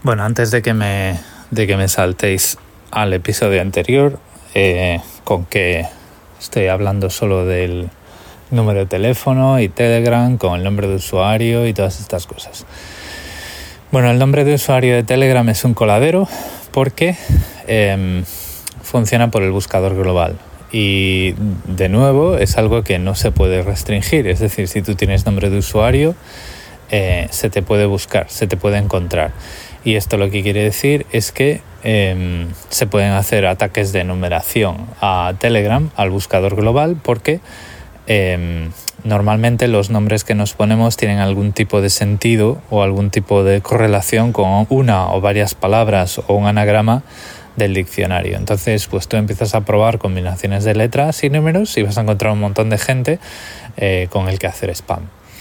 Bueno, antes de que me saltéis al episodio anterior, con que estoy hablando solo del número de teléfono y Telegram, con el nombre de usuario y todas estas cosas. Bueno, el nombre de usuario de Telegram es un coladero porque funciona por el buscador global. Y de nuevo es algo que no se puede restringir, es decir, si tú tienes nombre de usuario, se te puede buscar, se te puede encontrar. Y esto lo que quiere decir es que se pueden hacer ataques de numeración a Telegram, al buscador global, porque normalmente los nombres que nos ponemos tienen algún tipo de sentido o algún tipo de correlación con una o varias palabras o un anagrama del diccionario. Entonces, pues tú empiezas a probar combinaciones de letras y números y vas a encontrar un montón de gente con el que hacer spam.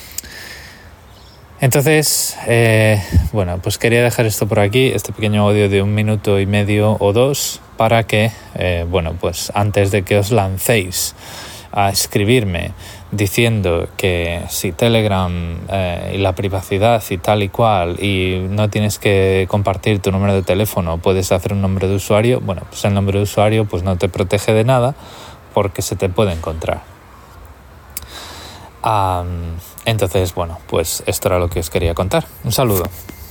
Entonces, bueno, pues quería dejar esto por aquí, este pequeño audio de 1 minuto y medio o 2, para que, bueno, pues antes de que os lancéis a escribirme diciendo que si Telegram y la privacidad y tal y cual, y no tienes que compartir tu número de teléfono, puedes hacer un nombre de usuario, bueno, pues el nombre de usuario pues no te protege de nada porque se te puede encontrar. Entonces, bueno, pues esto era lo que os quería contar. Un saludo.